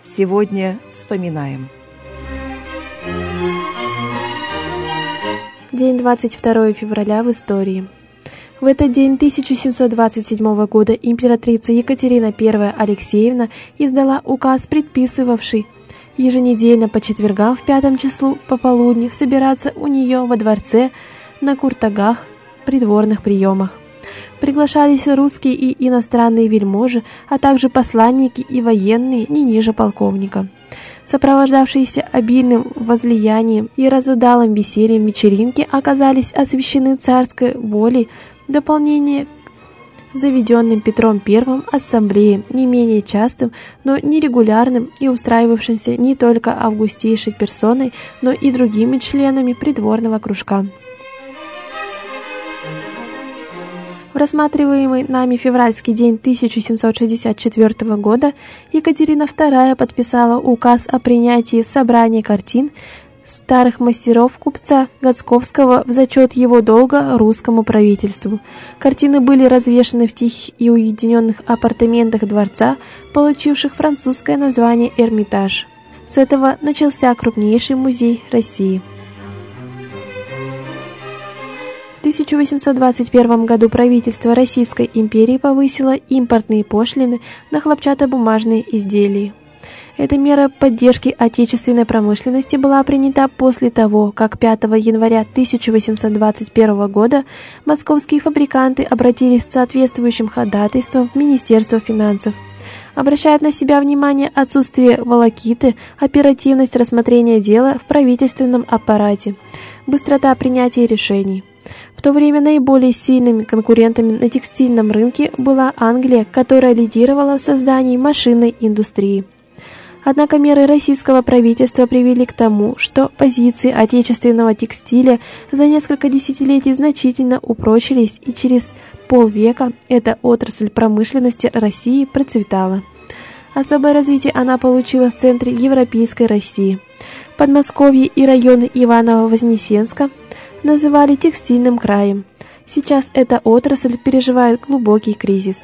Сегодня вспоминаем. День 22 февраля в истории. В этот день 1727 года императрица Екатерина I Алексеевна издала указ, предписывавший еженедельно по четвергам в 5 числу пополудни собираться у нее во дворце на куртагах, придворных приемах. Приглашались русские и иностранные вельможи, а также посланники и военные не ниже полковника. Сопровождавшиеся обильным возлиянием и разудалым весельем вечеринки оказались освящены царской волей в дополнение к заведенным Петром I ассамблеям, не менее частым, но нерегулярным и устраивавшимся не только августейшей персоной, но и другими членами придворного кружка. В рассматриваемый нами февральский день 1764 года Екатерина II подписала указ о принятии собрания картин старых мастеров купца Гацковского в зачет его долга русскому правительству. Картины были развешаны в тихих и уединенных апартаментах дворца, получивших французское название «Эрмитаж». С этого начался крупнейший музей России. В 1821 году правительство Российской империи повысило импортные пошлины на хлопчатобумажные изделия. Эта мера поддержки отечественной промышленности была принята после того, как 5 января 1821 года московские фабриканты обратились с соответствующим ходатайством в Министерство финансов. Обращает на себя внимание отсутствие волокиты, оперативность рассмотрения дела в правительственном аппарате, быстрота принятия решений. В то время наиболее сильными конкурентами на текстильном рынке была Англия, которая лидировала в создании машинной индустрии. Однако меры российского правительства привели к тому, что позиции отечественного текстиля за несколько десятилетий значительно упрочились, и через полвека эта отрасль промышленности России процветала. Особое развитие она получила в центре европейской России. Подмосковье и районы Иваново-Вознесенска называли текстильным краем. Сейчас эта отрасль переживает глубокий кризис.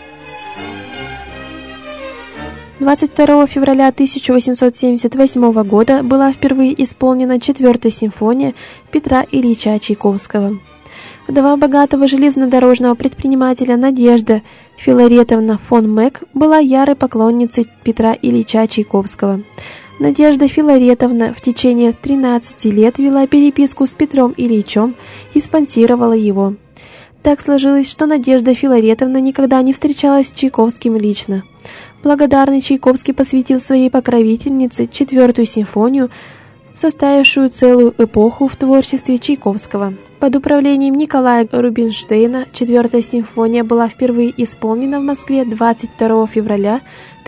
22 февраля 1878 года была впервые исполнена 4-я симфония Петра Ильича Чайковского. Вдова богатого железнодорожного предпринимателя Надежда Филаретовна фон Мек была ярой поклонницей Петра Ильича Чайковского. Надежда Филаретовна в течение 13 лет вела переписку с Петром Ильичем и спонсировала его. Так сложилось, что Надежда Филаретовна никогда не встречалась с Чайковским лично. Благодарный Чайковский посвятил своей покровительнице 4-ю симфонию, составившую целую эпоху в творчестве Чайковского. Под управлением Николая Рубинштейна 4-я симфония была впервые исполнена в Москве 22 февраля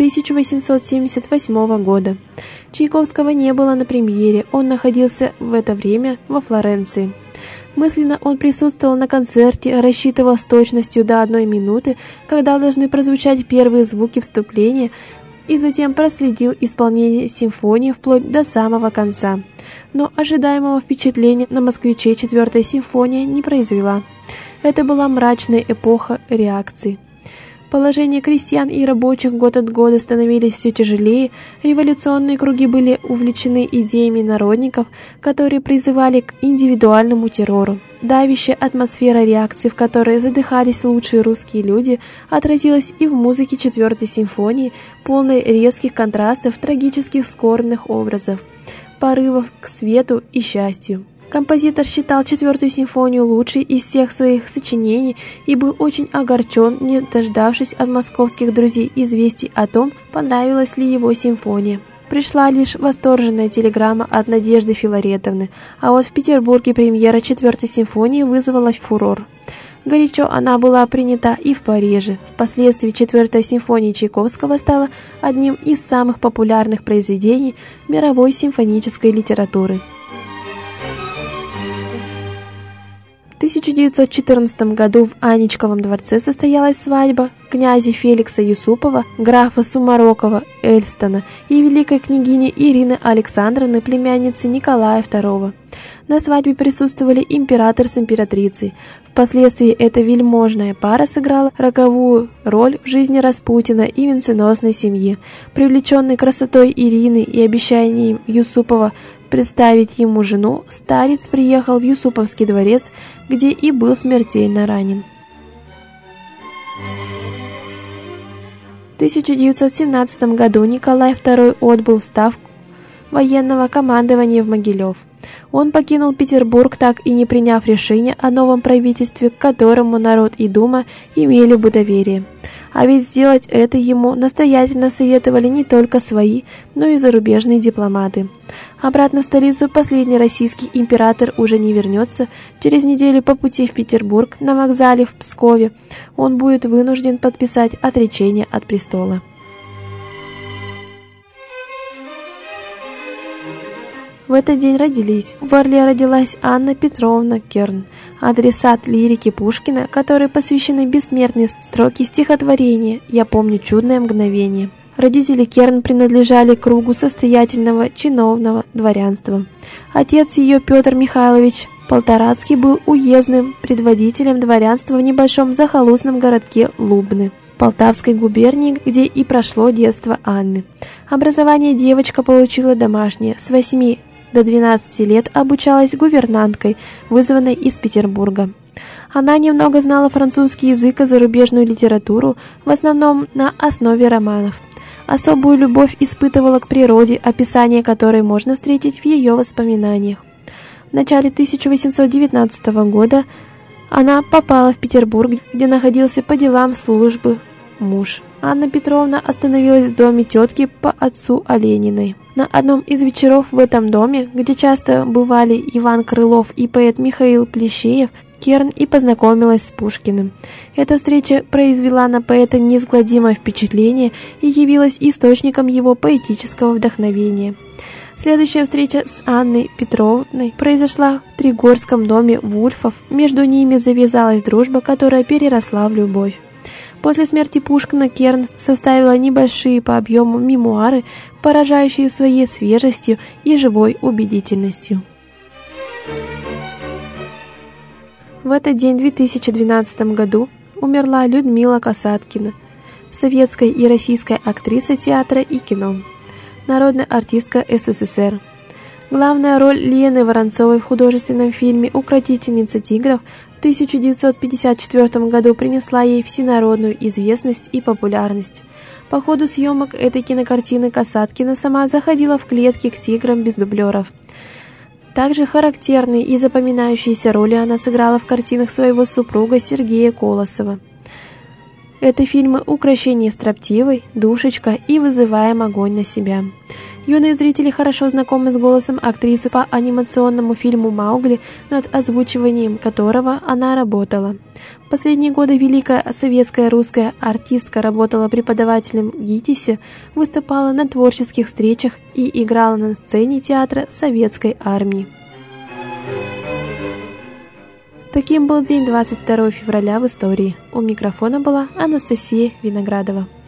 1878 года. Чайковского не было на премьере, он находился в это время во Флоренции. Мысленно он присутствовал на концерте, рассчитывал с точностью до 1 минуты, когда должны прозвучать первые звуки вступления, и затем проследил исполнение симфонии вплоть до самого конца. Но ожидаемого впечатления на москвичей 4-я симфония не произвела. Это была мрачная эпоха реакции. Положение крестьян и рабочих год от года становились все тяжелее, революционные круги были увлечены идеями народников, которые призывали к индивидуальному террору. Давящая атмосфера реакции, в которой задыхались лучшие русские люди, отразилась и в музыке 4-й симфонии, полной резких контрастов, трагических скорбных образов, порывов к свету и счастью. Композитор считал 4-ю симфонию лучшей из всех своих сочинений и был очень огорчен, не дождавшись от московских друзей известий о том, понравилась ли его симфония. Пришла лишь восторженная телеграмма от Надежды Филаретовны, а вот в Петербурге премьера 4-й симфонии вызвала фурор. Горячо она была принята и в Париже. Впоследствии 4-я симфония Чайковского стала одним из самых популярных произведений мировой симфонической литературы. 1914 году в Аничковом дворце состоялась свадьба князя Феликса Юсупова, графа Сумарокова Эльстона и великой княгини Ирины Александровны, племянницы Николая II. На свадьбе присутствовали император с императрицей. Впоследствии эта вельможная пара сыграла роковую роль в жизни Распутина и венценосной семьи. Привлеченный красотой Ирины и обещанием Юсупова представить ему жену, старец приехал в Юсуповский дворец, где и был смертельно ранен. В 1917 году Николай II отбыл в ставку военного командования в Могилев. Он покинул Петербург, так и не приняв решение о новом правительстве, к которому народ и Дума имели бы доверие. А ведь сделать это ему настоятельно советовали не только свои, но и зарубежные дипломаты. Обратно в столицу последний российский император уже не вернется. Через неделю по пути в Петербург на вокзале в Пскове он будет вынужден подписать отречение от престола. В этот день родились. В Орле родилась Анна Петровна Керн, адресат лирики Пушкина, которой посвящены бессмертные строки стихотворения «Я помню чудное мгновение». Родители Керн принадлежали кругу состоятельного чиновного дворянства. Отец ее, Петр Михайлович Полторацкий, был уездным предводителем дворянства в небольшом захолустном городке Лубны Полтавской губернии, где и прошло детство Анны. Образование девочка получила домашнее. С 8 до 12 лет обучалась гувернанткой, вызванной из Петербурга. Она немного знала французский язык и зарубежную литературу, в основном на основе романов. Особую любовь испытывала к природе, описание которой можно встретить в ее воспоминаниях. В начале 1819 года она попала в Петербург, где находился по делам службы муж. Анна Петровна остановилась в доме тетки по отцу Олениной. На одном из вечеров в этом доме, где часто бывали Иван Крылов и поэт Михаил Плещеев, Керн и познакомилась с Пушкиным. Эта встреча произвела на поэта неизгладимое впечатление и явилась источником его поэтического вдохновения. Следующая встреча с Анной Петровной произошла в Тригорском доме Вульфов. Между ними завязалась дружба, которая переросла в любовь. После смерти Пушкина Керн составила небольшие по объему мемуары, поражающие своей свежестью и живой убедительностью. В этот день, в 2012 году, умерла Людмила Касаткина, советская и российская актриса театра и кино, народная артистка СССР. Главная роль Лены Воронцовой в художественном фильме «Укротительница тигров» в 1954 году принесла ей всенародную известность и популярность. По ходу съемок этой кинокартины Касаткина сама заходила в клетки к тиграм без дублеров. Также характерные и запоминающиеся роли она сыграла в картинах своего супруга Сергея Колосова. Это фильмы «Укрощение строптивой», «Душечка» и «Вызываем огонь на себя». Юные зрители хорошо знакомы с голосом актрисы по анимационному фильму «Маугли», над озвучиванием которого она работала. В последние годы великая советская русская артистка работала преподавателем в ГИТИСе, выступала на творческих встречах и играла на сцене театра Советской армии. Таким был день 22 февраля в истории. У микрофона была Анастасия Виноградова.